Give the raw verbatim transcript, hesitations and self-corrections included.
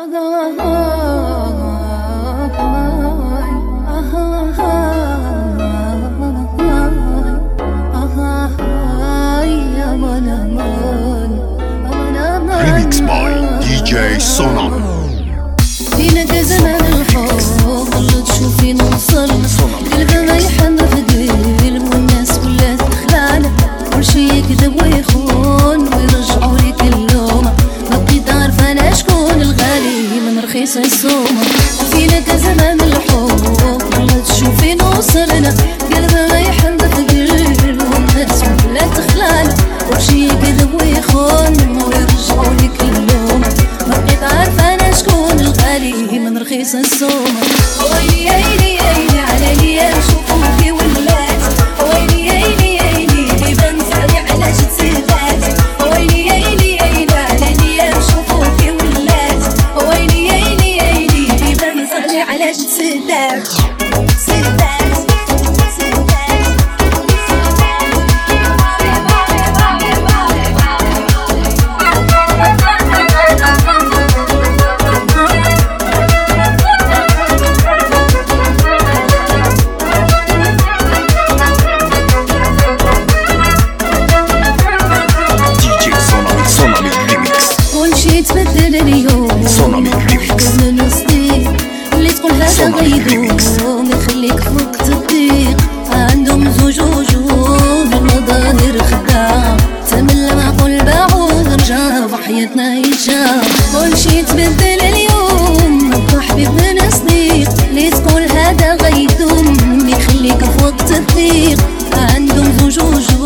Remix by دي جي صنم. فينك زمان الحب ضل تشوفي نوصل قلبي ما يحن في قلب والناس كلها تخلعنا كل شي يكذب ويخون ويرجعوا لي كل يوم ما بقيت عارفة انا شكون الغالي من رخيص السومة. فينك زمان الحب ضل تشوفي نوصلنا قلبي ما يحن في قلب والناس كلها تخلعنا كل شي يكذب ويخون ويرجعوا لي كل يوم ما بقيت عارفة انا شكون الغالي من رخيص السومة. ويلي يلي يلي على ليا نشوفو في ولات ويلي يلي يلي بيبان فاضي على جد سيدات ويلي يلي يلي على ليا نشوفو في ولات ويلي يلي يلي بيبان فاضي على جد سيدات سيدات. تبدل اليوم صنم ريميكس من الصديق اللي تقول هذا غيدوم يخليك فوق الضيق عندهم زوج وجوه المظاهر خداع تملى معقول باعوذ رجع بحياتنا هيجا كل شي تبدل اليوم نبقى حبيب من الصديق اللي تقول هذا غيدوم يخليك فوق الضيق عندهم زوج وجوه